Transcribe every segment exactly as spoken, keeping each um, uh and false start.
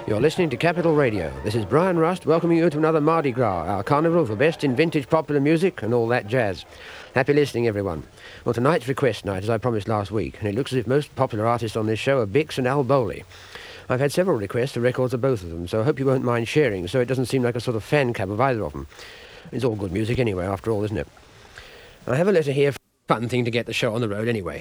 You're listening to Capital Radio. This is Brian Rust welcoming you to another Mardi Gras, our carnival for best in vintage popular music and all that jazz. Happy listening, everyone. Well, tonight's request night, as I promised last week, and it looks as if most popular artists on this show are Bix and Al Bowley. I've had several requests for records of both of them, so I hope you won't mind sharing, so it doesn't seem like a sort of fan cab of either of them. It's all good music anyway, after all, isn't it? I have a letter here, fun thing to get the show on the road anyway.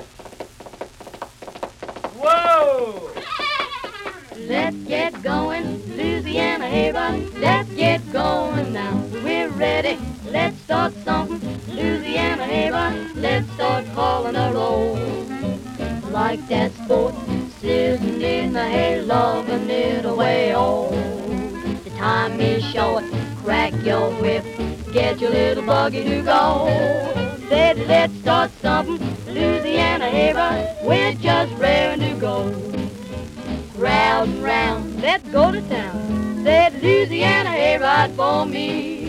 Whoa! Let's get going, Louisiana, hey, run. Let's get going now. We're ready. Let's start something, Louisiana, hey, run. Let's start calling a roll. Like that sport, sitting in the hay, loving it away. Oh, the time is short. Crack your whip, get your little buggy to go. Said let's start something, Louisiana, hey, run. We're just raring to go. Round and round, let's go to town. Said Louisiana, hey, ride for me.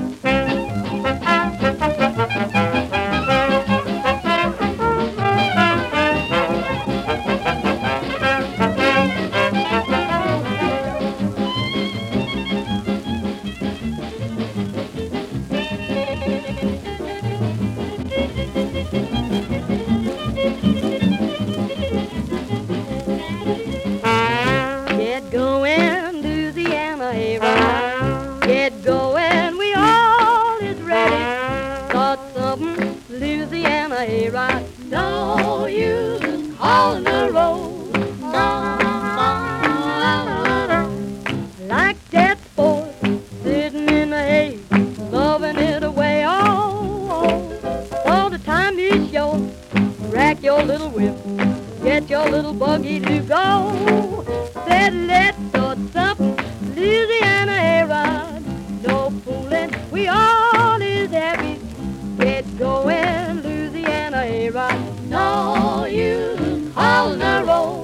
No use calling the road. Like that sport, sitting in the hay, loving it away. Oh, all the time is short. Rack your little whip, get your little buggy to go. Said let's start something, Louisiana A-Rod. No fooling, we all is happy. Get going, Louisiana A-Rod. No use calling the road.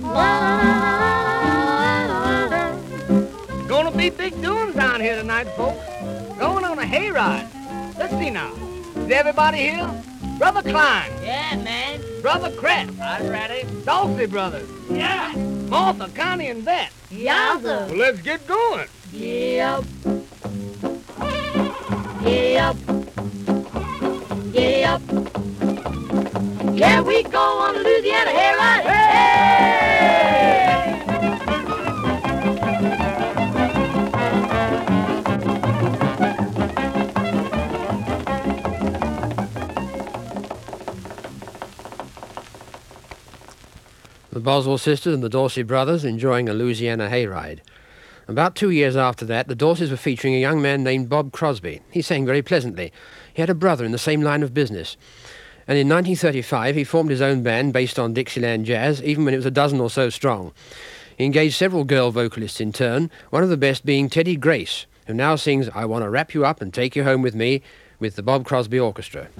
Gonna be big doings down here tonight, folks. Going on a hayride. Let's see now. Is everybody here? Brother Klein. Yeah, man. Brother Kret. I'm ready. Dawsey brothers. Yeah. Martha, Connie, and Bet. Yowza. Well, let's get going. Yep. Yep. Yep. Yeah, we go on the Louisiana hayride. Hey! The Boswell sisters and the Dorsey brothers enjoying a Louisiana hayride. About two years after that, the Dorseys were featuring a young man named Bob Crosby. He sang very pleasantly. He had a brother in the same line of business. And in nineteen thirty-five, he formed his own band based on Dixieland jazz, even when it was a dozen or so strong. He engaged several girl vocalists in turn, one of the best being Teddy Grace, who now sings I Want to Wrap You Up and Take You Home With Me with the Bob Crosby Orchestra.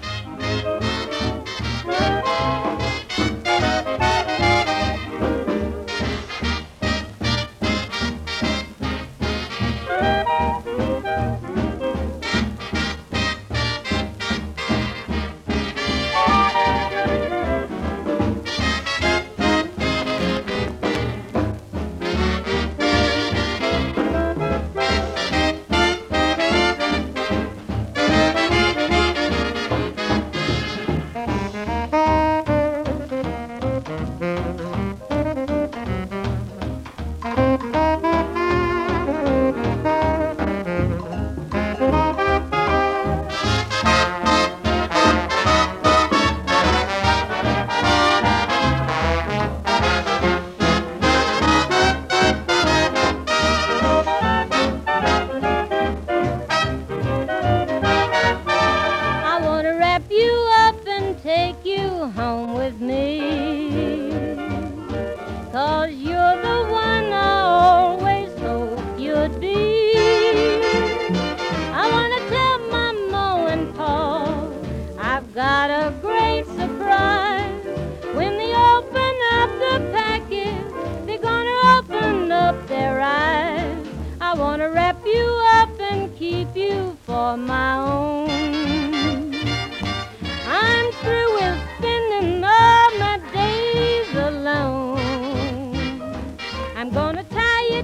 for my own. I'm through with spending all my days alone. I'm gonna tie you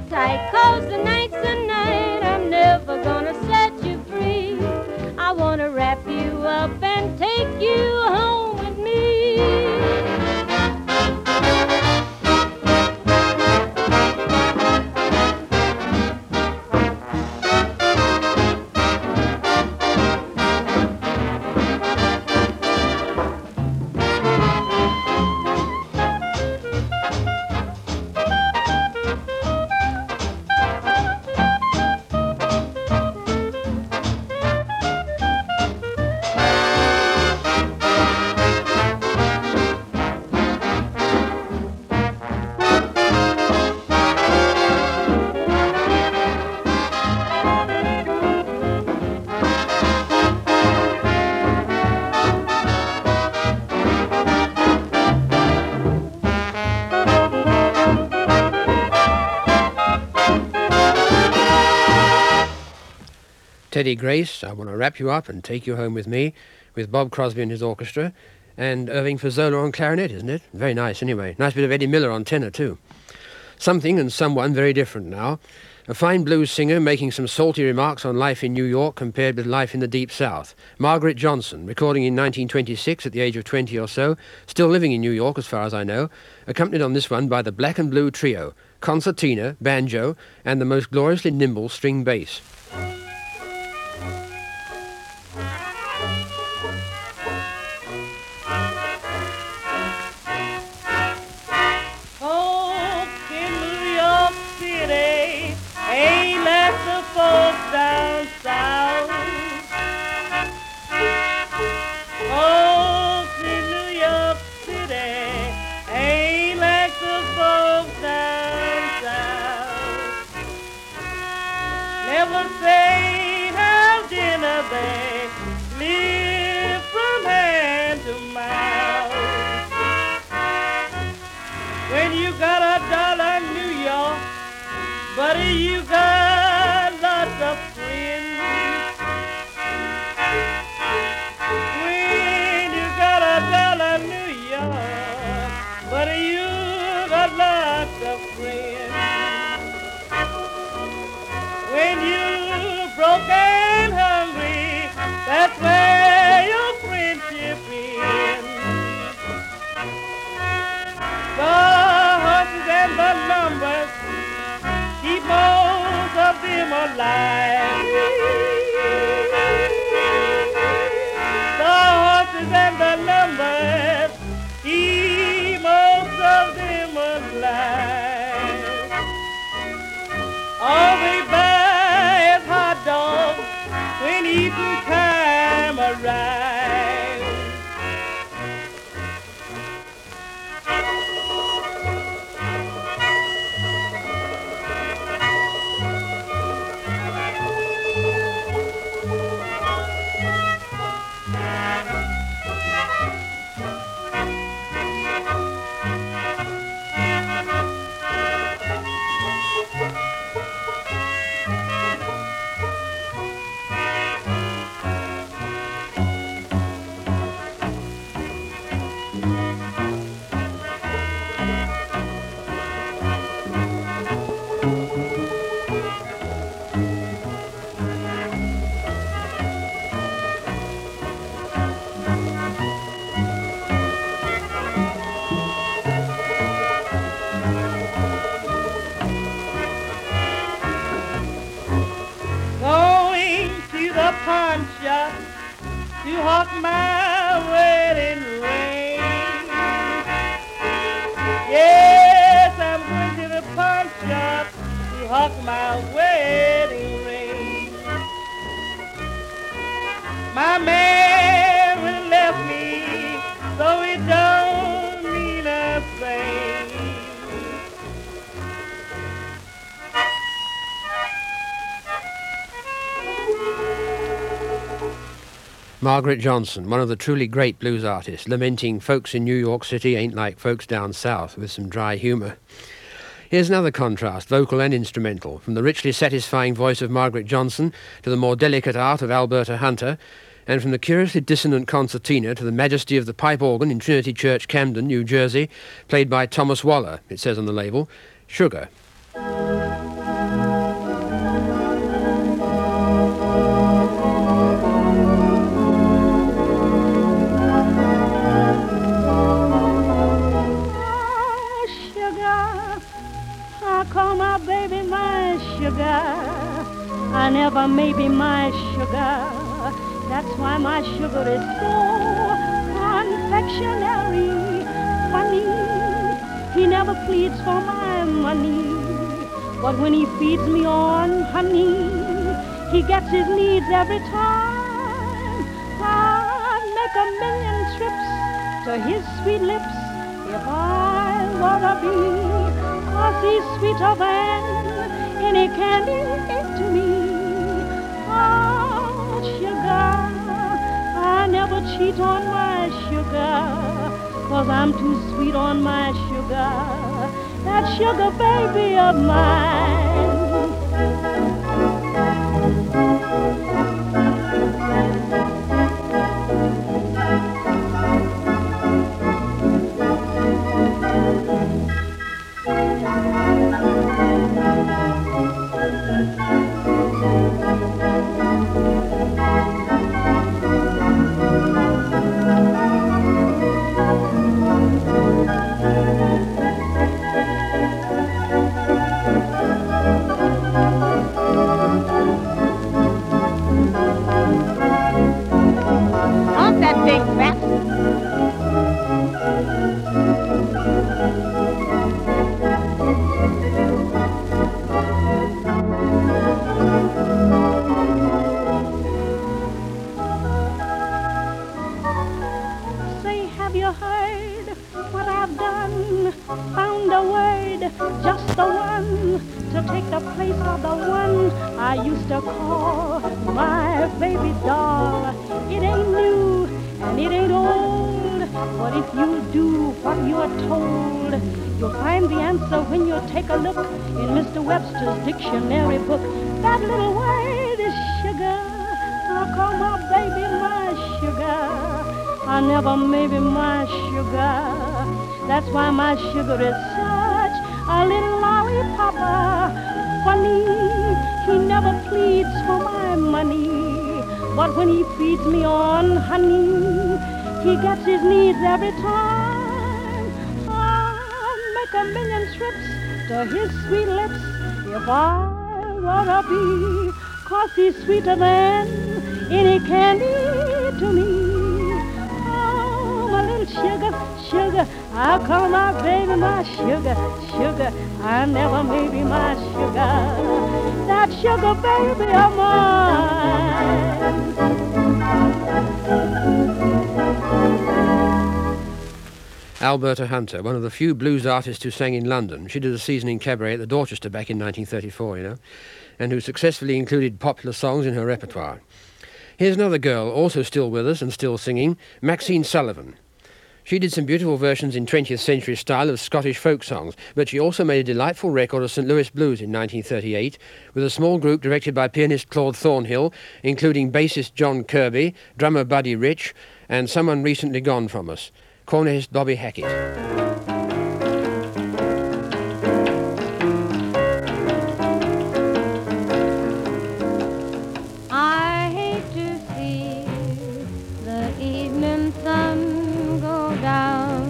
up and take you home with me. Teddy Grace, I Want to Wrap You Up and Take You Home with Me, with Bob Crosby and his orchestra, and Irving Fazzola on clarinet, isn't it? Very nice, anyway. Nice bit of Eddie Miller on tenor, too. Something and someone very different now. A fine blues singer making some salty remarks on life in New York compared with life in the Deep South. Margaret Johnson, recording in nineteen twenty-six at the age of twenty or so, still living in New York as far as I know, accompanied on this one by the Black and Blue Trio, concertina, banjo, and the most gloriously nimble string bass. Folks down south, folks in New York City ain't like the folks down south. Never say how dinner they live from hand to mouth. When you got a dollar in New York, buddy, you got of friends. When you got a dollar New York, but you got lots of friends. When you broke and hungry, that's where your friendship ends. The horses and the numbers keep most of them alive. The horses and the numbers keep most of them alive. All they buy is hot dogs when eating time arrives. Pawn shop to hawk my wedding ring. Yes, I'm going to the pawn shop to hawk my wedding ring. My man will left me, so it don't mean a thing. Margaret Johnson, one of the truly great blues artists, lamenting folks in New York City ain't like folks down south, with some dry humour. Here's another contrast, vocal and instrumental, from the richly satisfying voice of Margaret Johnson to the more delicate art of Alberta Hunter, and from the curiously dissonant concertina to the majesty of the pipe organ in Trinity Church, Camden, New Jersey, played by Thomas Waller, it says on the label, Sugar. never may be my sugar. That's why my sugar is so confectionery funny. He never pleads for my money, but when he feeds me on honey, he gets his needs every time. I'd make a million trips to his sweet lips if I were a bee, 'cause he's sweeter than any candy to me. Oh, sugar, I never cheat on my sugar, 'cause I'm too sweet on my sugar, that sugar baby of mine. On that big fat. Say, have you heard what I've done? Found a word, just the one, to take the place of the one I used to call my baby doll. It ain't new and it ain't old, but if you do what you're told, you'll find the answer when you take a look in Mister Webster's dictionary book. That little word is sugar. I'll call my baby my sugar. I never maybe my sugar. That's why my sugar is such a little lollipopper. Funny, he never pleads for my money, but when he feeds me on honey, he gets his needs every time. I'll make a million trips to his sweet lips if I were a bee, 'cause he's sweeter than any candy to me. Oh, my little sugar, sugar, I'll call my baby my sugar, sugar. I never may be my sugar, that sugar baby of mine. Alberta Hunter, one of the few blues artists who sang in London. She did a season in cabaret at the Dorchester back in nineteen thirty-four, you know, and who successfully included popular songs in her repertoire. Here's another girl, also still with us and still singing, Maxine Sullivan. She did some beautiful versions in twentieth century style of Scottish folk songs, but she also made a delightful record of Saint Louis blues in nineteen thirty-eight with a small group directed by pianist Claude Thornhill, including bassist John Kirby, drummer Buddy Rich, and someone recently gone from us, cornetist Bobby Hackett. I hate to see the evening sun go down.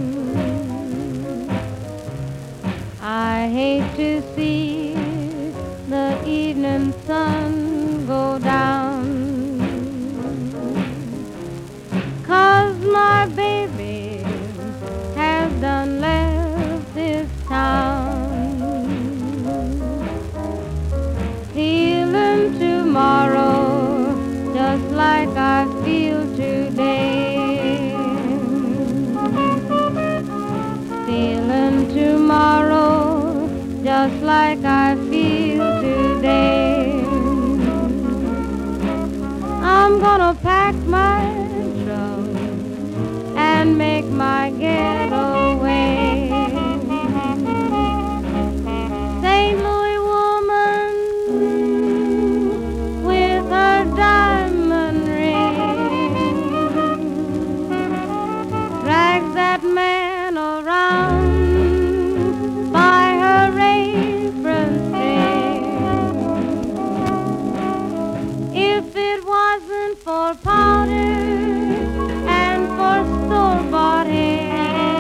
I hate to see the evening sun go down. 'Cause my baby has done left this town. Feeling tomorrow just like I feel today. Feeling tomorrow just like I feel today. I'm gonna pack my trunk and make my getaway. Saint Louis woman with her diamond ring drags that man around by her apron string. If it wasn't for powder and for store-bought hair,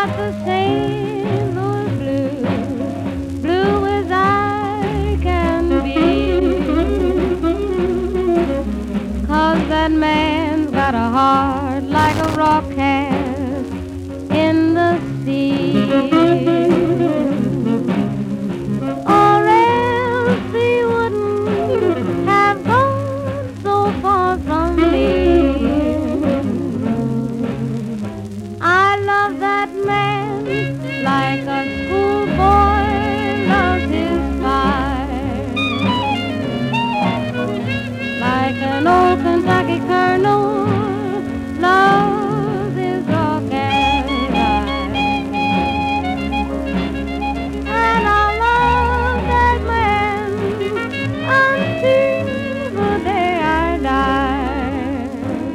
got the Saint Louis blues, blue as I can be. 'Cause that man's got a heart like a rock cast in the sea. Or else he wouldn't have gone so far from me. I love that man like a schoolboy loves his pie, like an old Kentucky colonel loves his rock and rye. And I'll love that man until the day I die.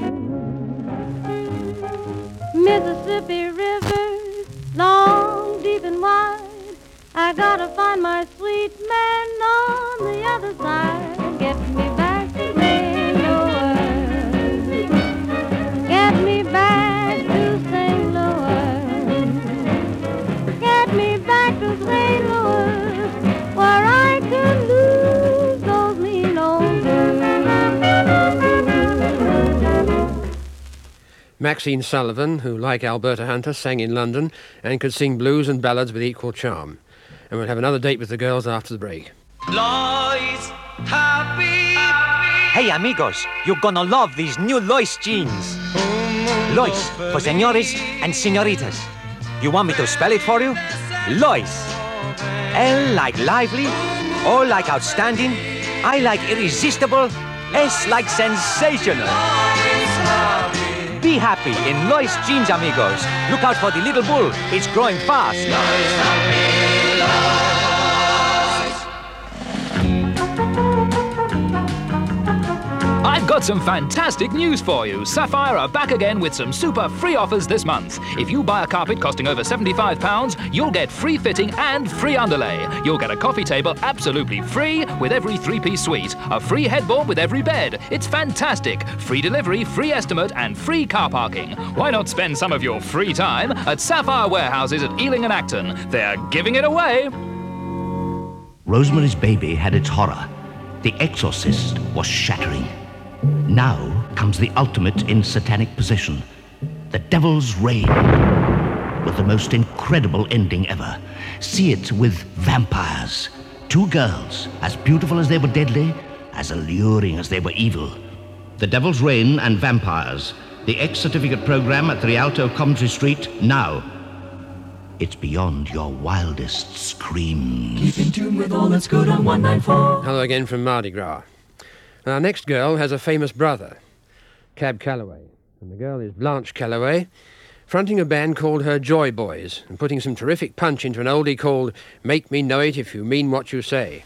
Mississippi River, long, deep and wide, I gotta find my sweet man on the other side. Get me back to Saint Louis, get me back to Saint Louis, get me back to Saint Louis, where I can lose those mean old blues. Maxine Sullivan, who, like Alberta Hunter, sang in London and could sing blues and ballads with equal charm. And we'll have another date with the girls after the break. Lois, happy. Hey amigos, you're gonna love these new Lois jeans. Lois, for senores and senoritas. You want me to spell it for you? Lois. L like lively, O like outstanding, I like irresistible, S like sensational. Be happy in Lois jeans, amigos. Look out for the little bull, it's growing fast. I've got some fantastic news for you. Sapphire are back again with some super free offers this month. If you buy a carpet costing over seventy-five pounds, you'll get free fitting and free underlay. You'll get a coffee table absolutely free with every three-piece suite, a free headboard with every bed. It's fantastic. Free delivery, free estimate, and free car parking. Why not spend some of your free time at Sapphire Warehouses at Ealing and Acton? They're giving it away. Rosemary's Baby had its horror. The Exorcist was shattering. Now comes the ultimate in satanic possession, The Devil's Reign, with the most incredible ending ever. See it with vampires. Two girls, as beautiful as they were deadly, as alluring as they were evil. The Devil's Reign and Vampires, the X-Certificate program at the Rialto, Coventry Street, now. It's beyond your wildest screams. Keep in tune with all that's good on one ninety-four. Hello again from Mardi Gras. Our next girl has a famous brother, Cab Calloway, and the girl is Blanche Calloway, fronting a band called her Joy Boys and putting some terrific punch into an oldie called Make Me Know It If You Mean What You Say.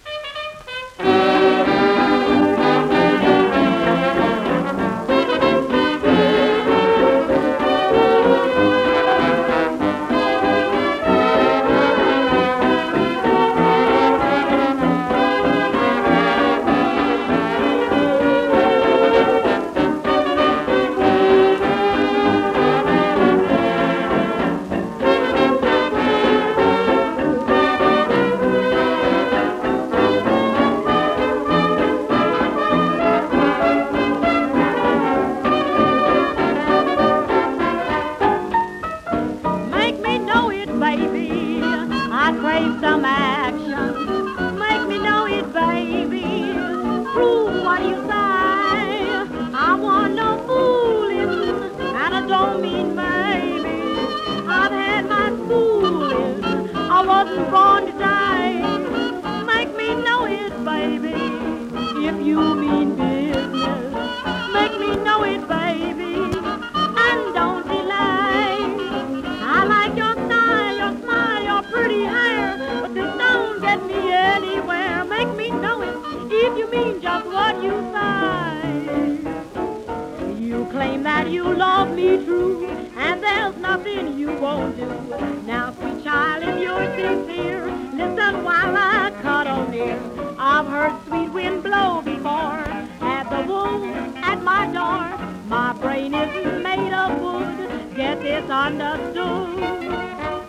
My brain isn't made of wood, get this understood.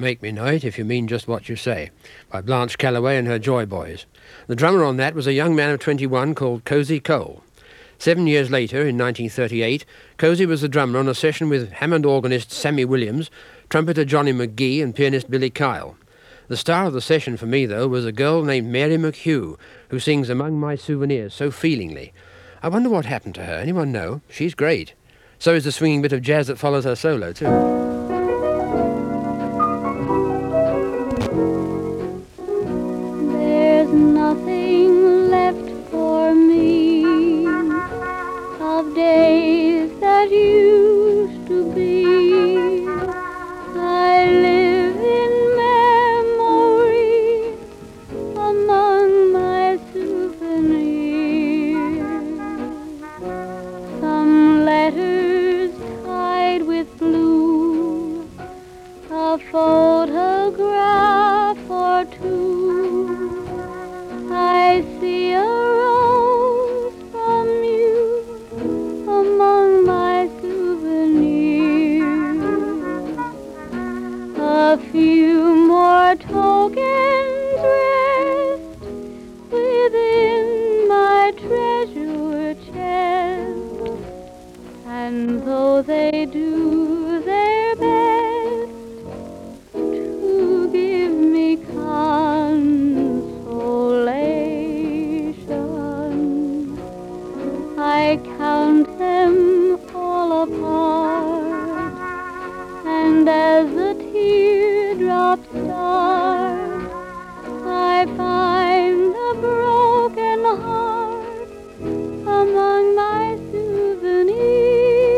Make Me Know It If You Mean Just What You Say, by Blanche Calloway and her Joy Boys. The drummer on that was a young man of twenty-one called Cozy Cole. Seven years later, in nineteen thirty-eight, Cozy was the drummer on a session with Hammond organist Sammy Williams, trumpeter Johnny McGee and pianist Billy Kyle. The star of the session for me, though, was a girl named Mary McHugh, who sings Among My Souvenirs so feelingly. I wonder what happened to her. Anyone know? She's great. So is the swinging bit of jazz that follows her solo, too. There's nothing left for me of days that used to be. I live in memory among my souvenirs. Some letters tied with blue, a photograph or two. I see a rose from you among my souvenirs. A few more tokens rest within my treasure chest, and though they do their best to give me consolation, I count them all apart, and as the teardrops start, I find a broken heart among my souvenirs.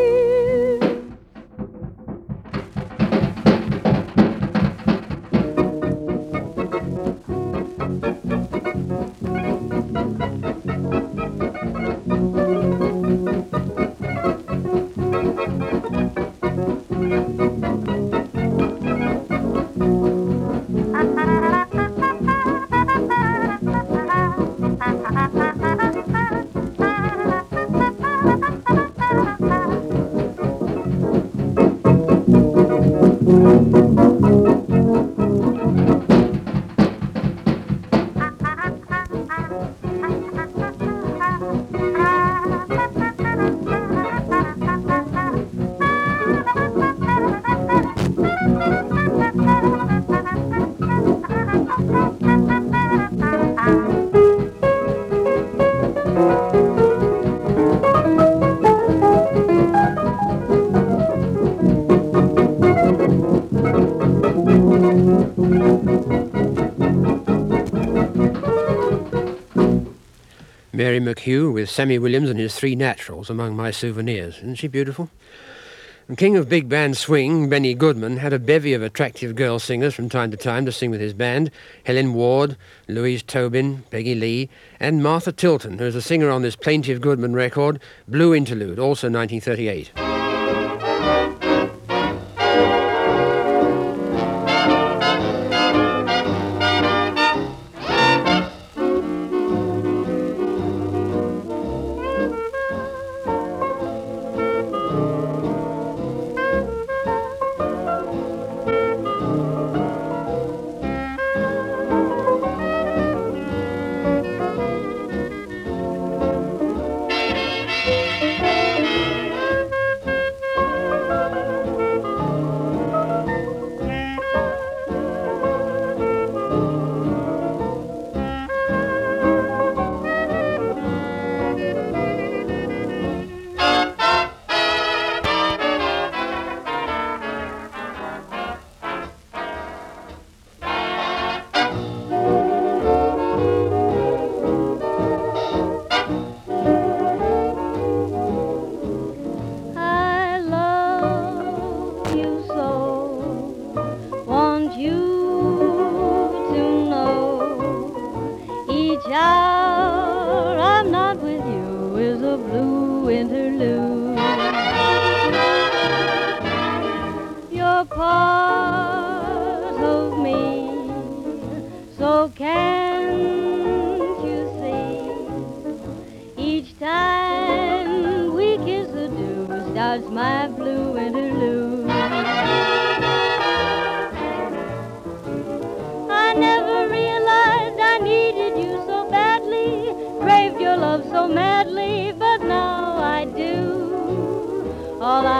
Mary McHugh with Sammy Williams and his Three Naturals among my souvenirs. Isn't she beautiful? And king of big band swing, Benny Goodman, had a bevy of attractive girl singers from time to time to sing with his band. Helen Ward, Louise Tobin, Peggy Lee, and Martha Tilton, who is a singer on this plaintive Goodman record, Blue Interlude, also nineteen thirty-eight.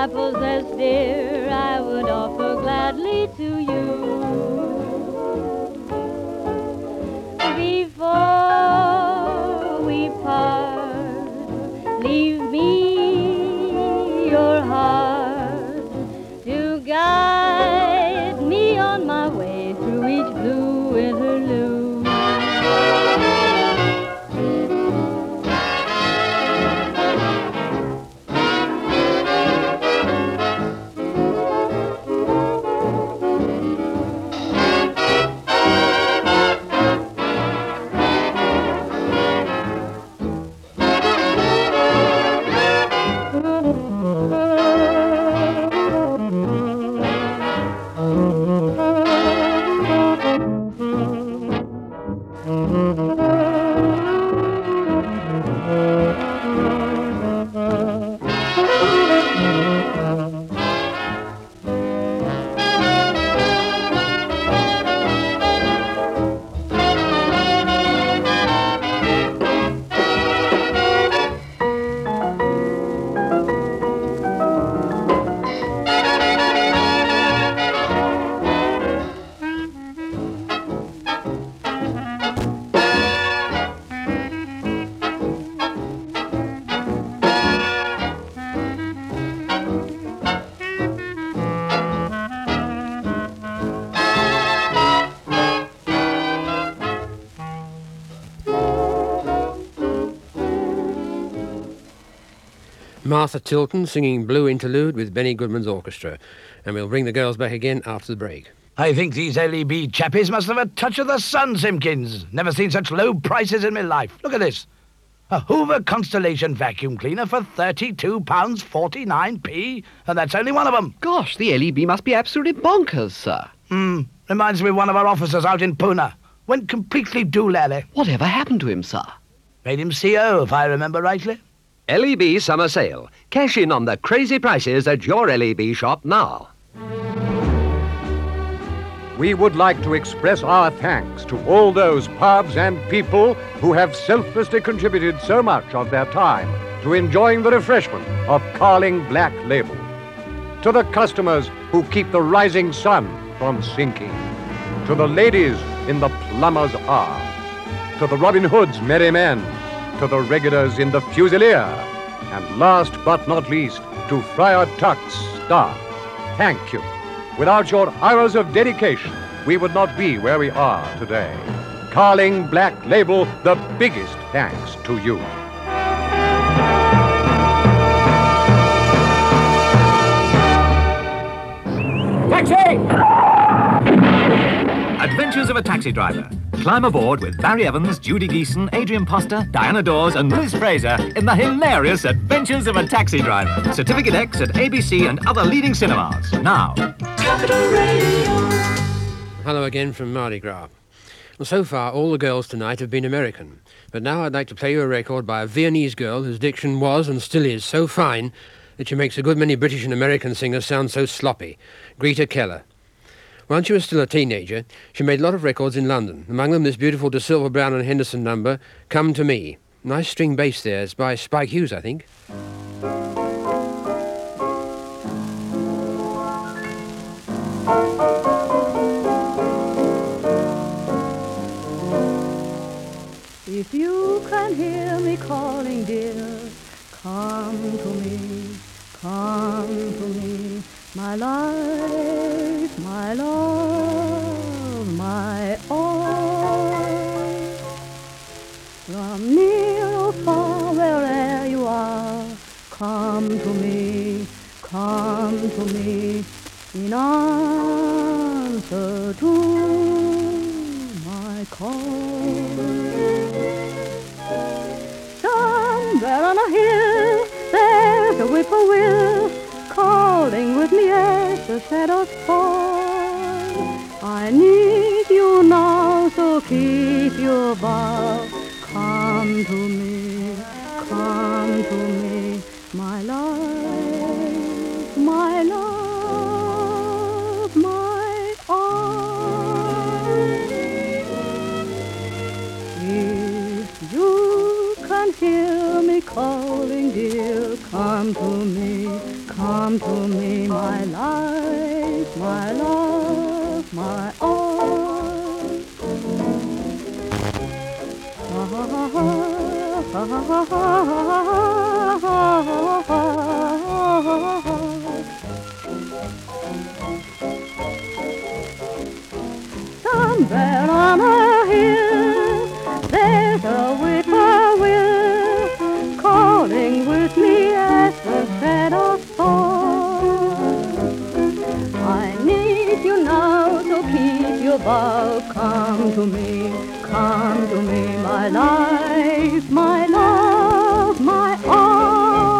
possess, dear, I would offer gladly to you. Before we part, leave me your heart to guide me on my way through each blue interlude. Martha Tilton singing Blue Interlude with Benny Goodman's orchestra. And we'll bring the girls back again after the break. I think these L E B chappies must have a touch of the sun, Simpkins. Never seen such low prices in my life. Look at this. A Hoover Constellation vacuum cleaner for thirty-two pounds forty-nine p, and that's only one of them. Gosh, the L E B must be absolutely bonkers, sir. Hmm, reminds me of one of our officers out in Pune. Went completely doolally. Whatever happened to him, sir? Made him C O, if I remember rightly. L E B Summer Sale. Cash in on the crazy prices at your L E B shop now. We would like to express our thanks to all those pubs and people who have selflessly contributed so much of their time to enjoying the refreshment of Carling Black Label. To the customers who keep the rising sun from sinking. To the ladies in the plumber's arm. To the Robin Hood's merry men. To the regulars in the Fusilier. And last but not least, to Friar Tuck's staff. Thank you. Without your hours of dedication, we would not be where we are today. Carling Black Label, the biggest thanks to you. Taxi! Adventures of a Taxi Driver. Climb aboard with Barry Evans, Judy Geeson, Adrian Poster, Diana Dawes and Liz Fraser in the hilarious Adventures of a Taxi Driver. Certificate X at A B C and other leading cinemas. Now. Capital Radio. Hello again from Mardi Gras. Well, so far, all the girls tonight have been American. But now I'd like to play you a record by a Viennese girl whose diction was and still is so fine that she makes a good many British and American singers sound so sloppy. Greta Keller. Once she was still a teenager, she made a lot of records in London, among them this beautiful De Silva, Brown and Henderson number, Come to Me. Nice string bass there. It's by Spike Hughes, I think. If you can hear me calling, dear, come to me, come to me. My life, my love, my all. From near or far, where'er you are, come to me, come to me, in answer to my call. Somewhere on a hill, there's a whippoorwill, calling with me as the shadows fall. I need you now, so keep your vow. Come to me, come to me, my life, my love, my all. If you can hear me calling, dear, come to me, come Come to me, my life, my love, my all. Somewhere on a hill, there's a whippoorwill calling with me as the shadows fall. I need you now to keep your vow. Come to me, come to me, my life, my love, my all.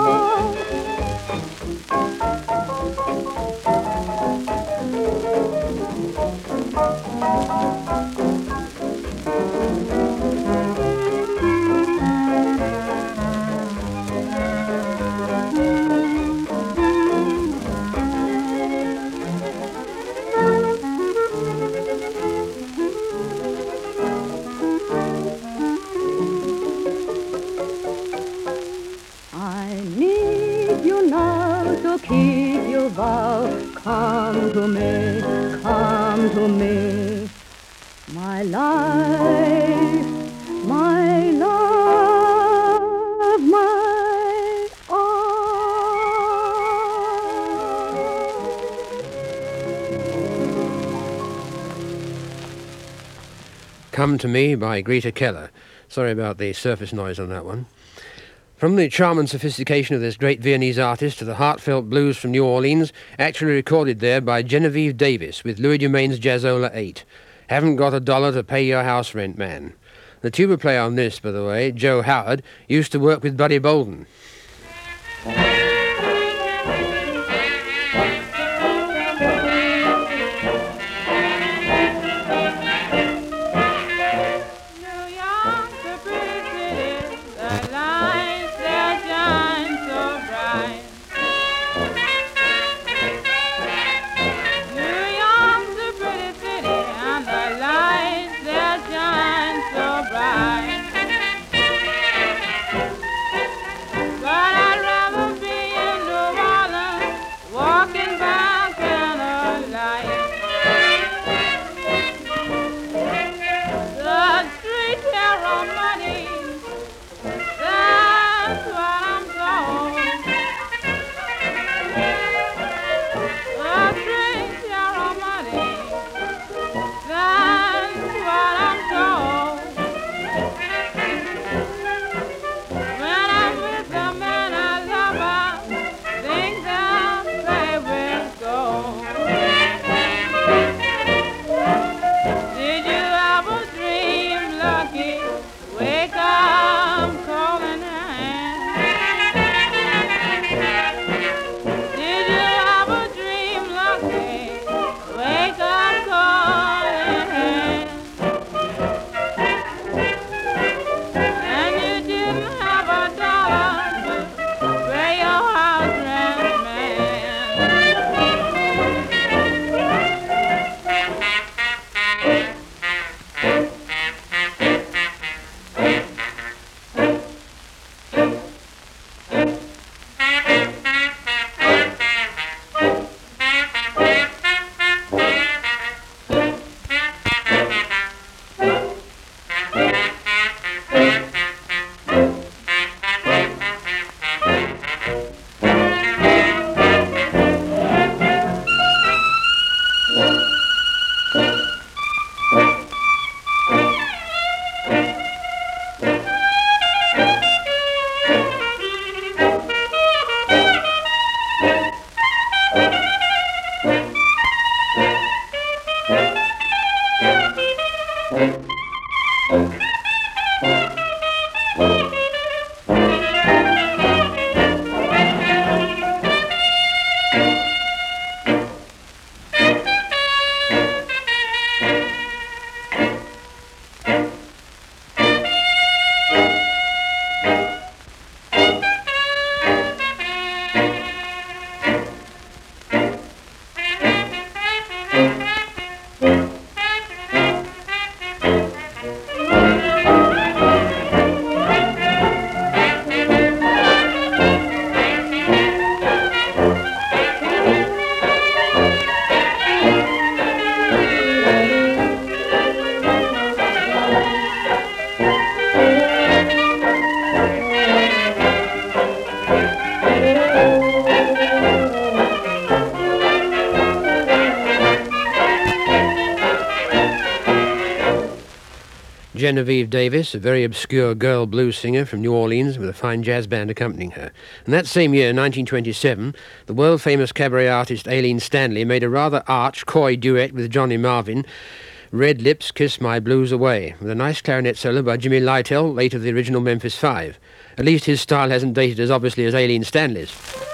I need you now to keep your vow. Come to me, come to me, my life, my love, my Come to Me by Greta Keller. Sorry about the surface noise on that one. From the charm and sophistication of this great Viennese artist to the heartfelt blues from New Orleans, actually recorded there by Genevieve Davis with Louis Dumaine's Jazzola eight. Haven't got a dollar to pay your house rent, man. The tuba player on this, by the way, Joe Howard, used to work with Buddy Bolden. But I'd rather be Genevieve Davis, a very obscure girl blues singer from New Orleans with a fine jazz band accompanying her. And that same year, nineteen twenty-seven, the world-famous cabaret artist Aileen Stanley made a rather arch, coy duet with Johnny Marvin, Red Lips Kiss My Blues Away, with a nice clarinet solo by Jimmy Lytle, late of the original Memphis Five. At least his style hasn't dated as obviously as Aileen Stanley's.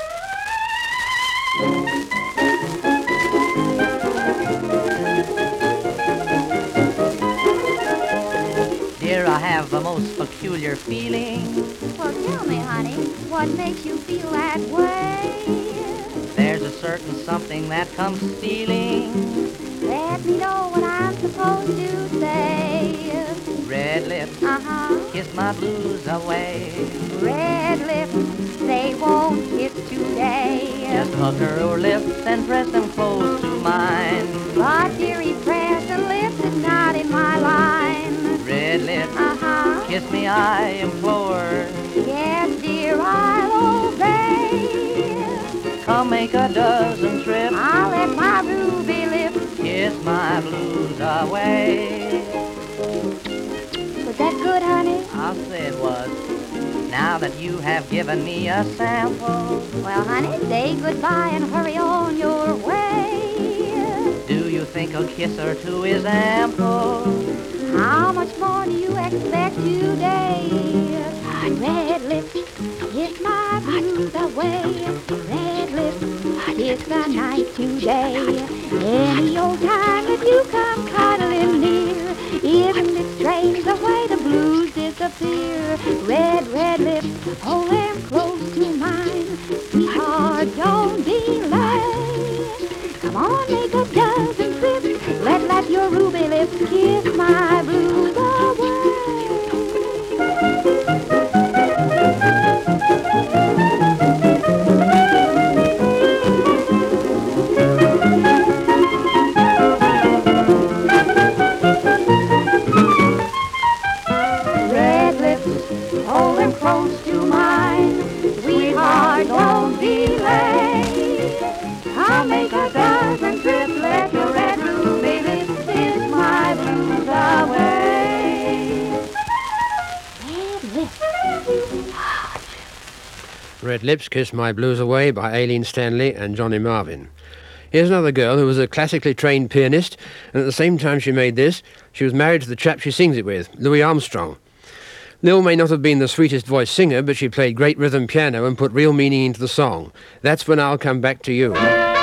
Dear, I have the most peculiar feeling. Well, tell me, honey, what makes you feel that way? There's a certain something that comes stealing. Let me know what I'm supposed to say. Red lips, uh-huh, kiss my blues away. Red lips, they won't kiss today. Just hug her lips and press them close to mine. But dearie, pressing lips is not in my line. Red lips, uh-huh, kiss me, I implore. Yes, dear, I'll obey. Come make a dozen trips. I'll let my ruby lips kiss my blues away. Was that good, honey? I'll say it was. Now that you have given me a sample. Well, honey, say goodbye and hurry on your way. Do you think a kiss or two is ample? How much more do you expect today? Red lips, kiss my blues away. Red lips, kiss the night today. Any old time that you come cuddling near, isn't it strange the way the blues disappear? Red, red lips, hold them close to mine. Sweetheart, don't delay. Come on, make a dozen trips. Let, let your ruby lips kiss my blues away. Red lips, hold them close to mine. Sweetheart, don't delay. I'll make a dozen trips. Let your red ruby lips kiss my blues away. Red lips. Red Lips Kiss My Blues Away by Aileen Stanley and Johnny Marvin. Here's another girl who was a classically trained pianist, and at the same time she made this, she was married to the chap she sings it with, Louis Armstrong. Lil may not have been the sweetest voiced singer, but she played great rhythm piano and put real meaning into the song. That's When I'll Come Back to You.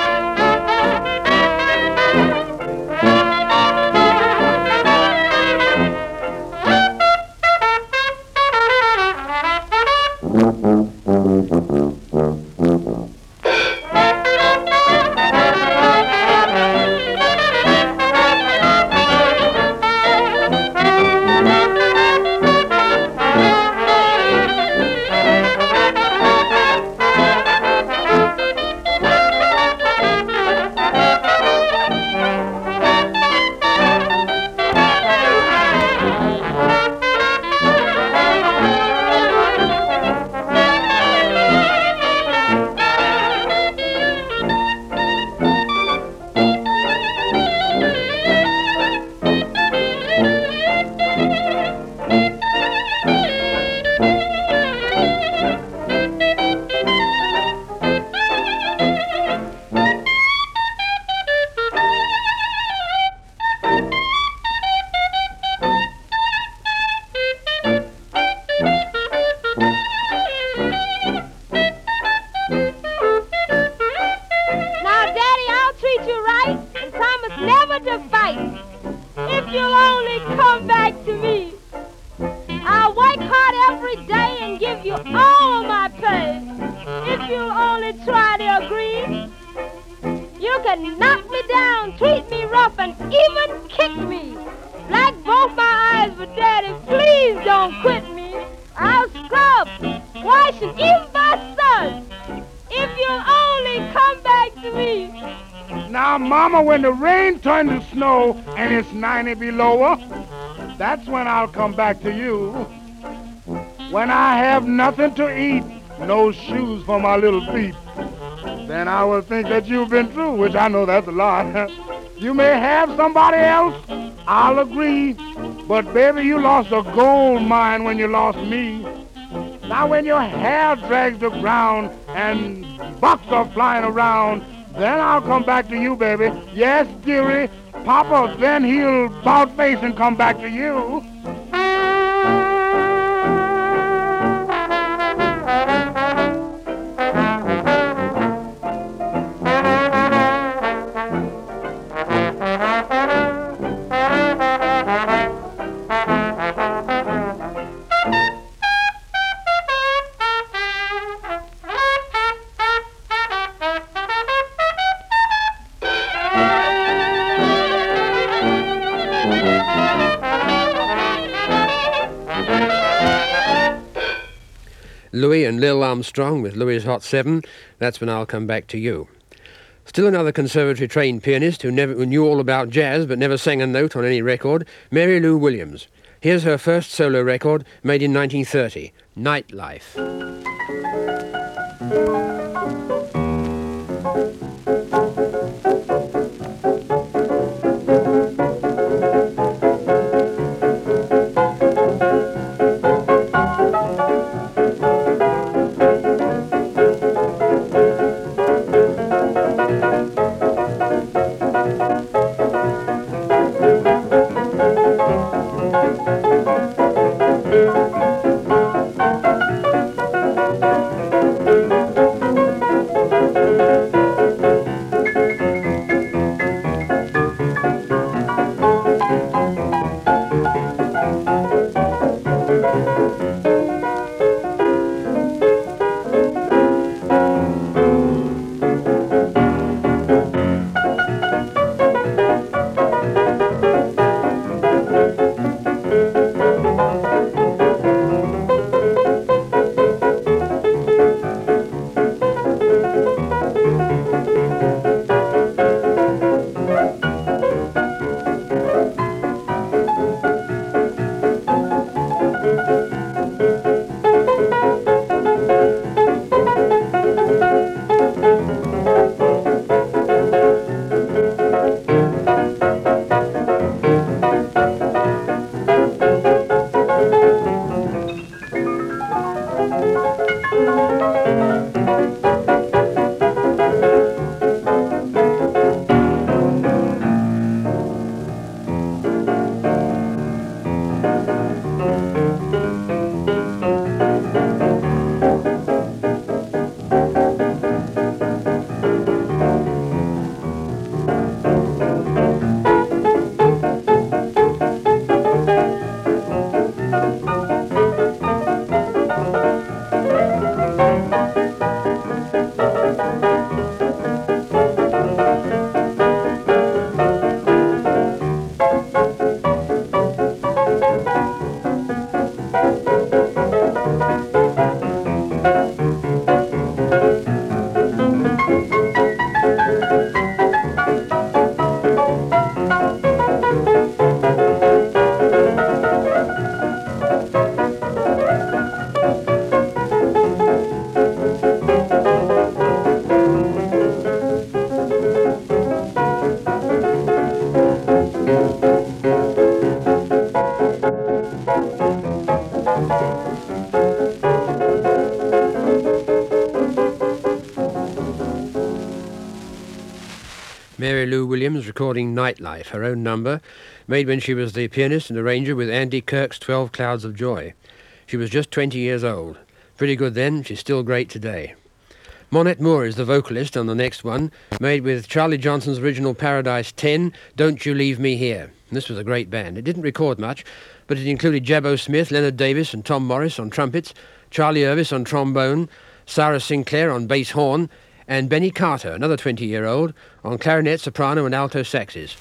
When the rain turns to snow and it's ninety below, that's when I'll come back to you. When I have nothing to eat, no shoes for my little feet, then I will think that you've been through, which I know that's a lie. You may have somebody else, I'll agree, But baby, you lost a gold mine when you lost me. Now when your hair drags the ground and bucks are flying around, then I'll come back to you, baby. Yes, dearie, Papa, then he'll bout face and come back to you. Louis and Lil Armstrong with Louis's Hot Seven. That's when I'll come back to you. Still another conservatory-trained pianist who, never, who knew all about jazz but never sang a note on any record, Mary Lou Williams. Here's her first solo record, made in nineteen thirty, Nightlife. Mary Lou Williams recording Nightlife, her own number, made when she was the pianist and arranger with Andy Kirk's twelve Clouds of Joy. She was just twenty years old. Pretty good then, she's still great today. Monette Moore is the vocalist on the next one, made with Charlie Johnson's original Paradise ten, Don't You Leave Me Here. And this was a great band. It didn't record much, but it included Jabbo Smith, Leonard Davis and Tom Morris on trumpets, Charlie Irvis on trombone, Sarah Sinclair on bass horn, and Benny Carter, another twenty-year-old, on clarinet, soprano and alto saxes.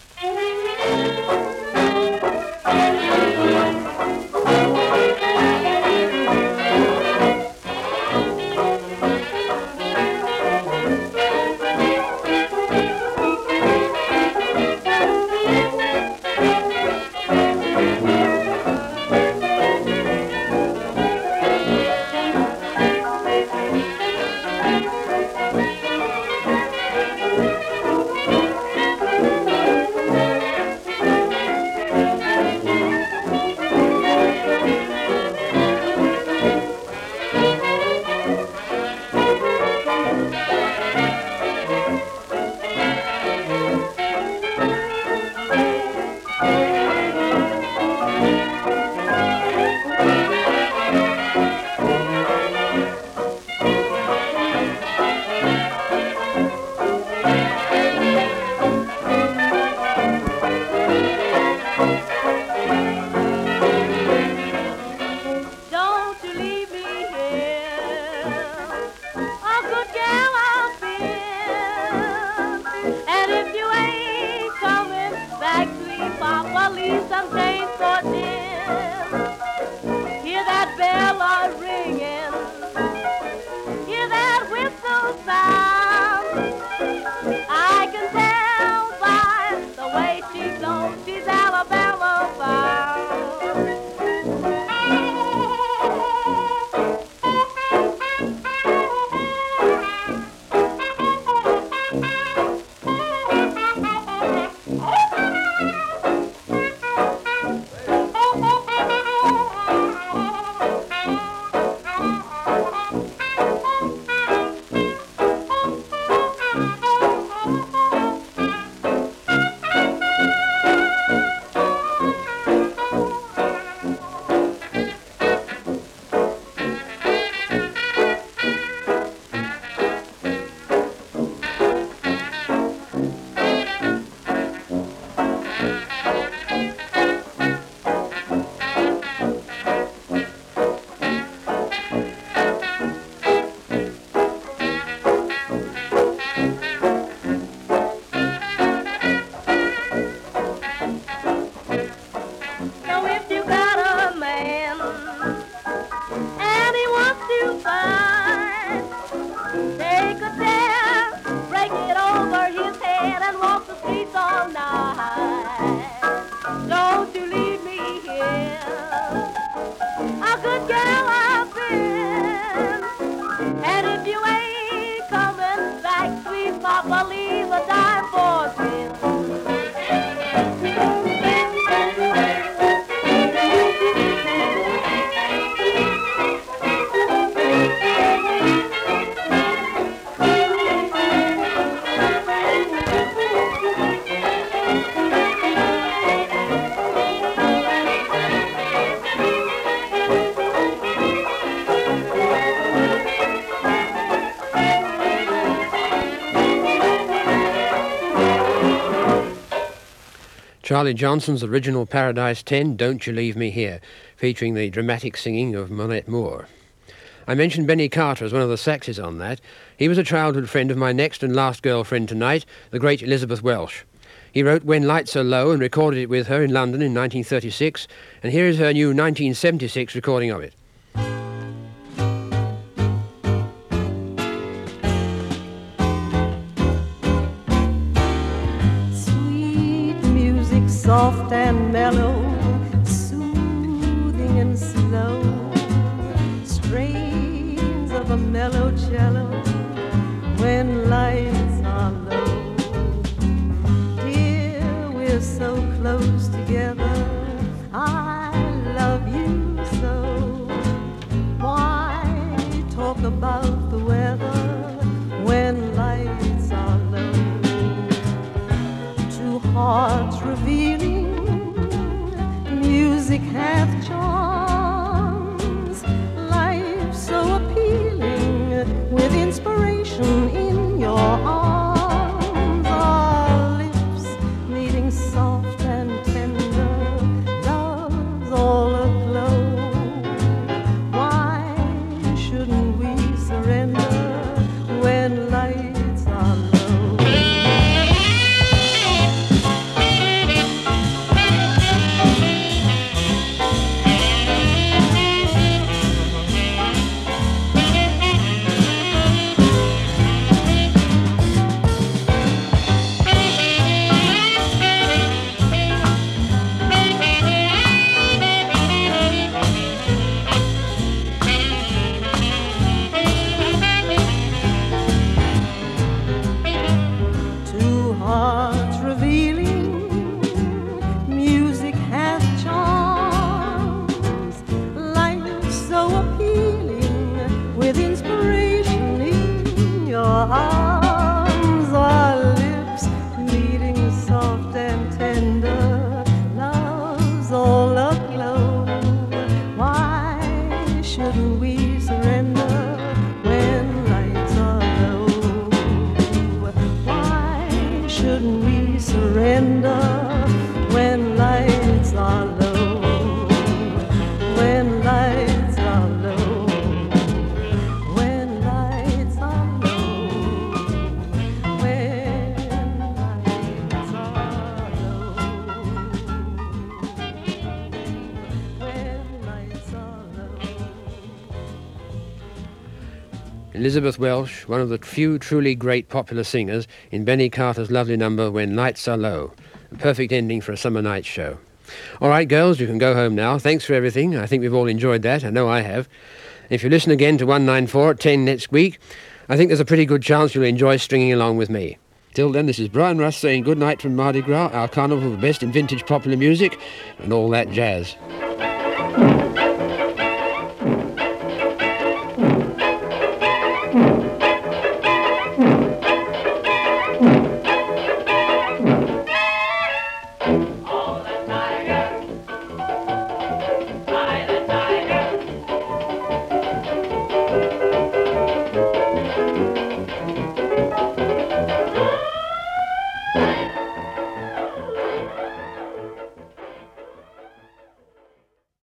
Charlie Johnson's original Paradise ten, Don't You Leave Me Here, featuring the dramatic singing of Monette Moore. I mentioned Benny Carter as one of the saxes on that. He was a childhood friend of my next and last girlfriend tonight, the great Elizabeth Welsh. He wrote When Lights Are Low and recorded it with her in London in nineteen thirty-six, and here is her new nineteen seventy-six recording of it. Soft and mellow, soothing and slow, strains of a mellow cello when lights are low. Dear, we're so close together, I love you so. Why talk about the weather when lights are low? Two hearts revealing music hath charms, life so appealing with inspiration in your arms. Our lips meeting soft and tender, love's all aglow. Why shouldn't we surrender when lights are low? Elizabeth Welsh, one of the few truly great popular singers in Benny Carter's lovely number When Lights Are Low. A perfect ending for a summer night show. All right, girls, you can go home now. Thanks for everything. I think we've all enjoyed that. I know I have. If you listen again to one ninety-four at ten next week, I think there's a pretty good chance you'll enjoy stringing along with me. Till then, this is Brian Russ saying good night from Mardi Gras, our carnival of the best in vintage popular music and all that jazz.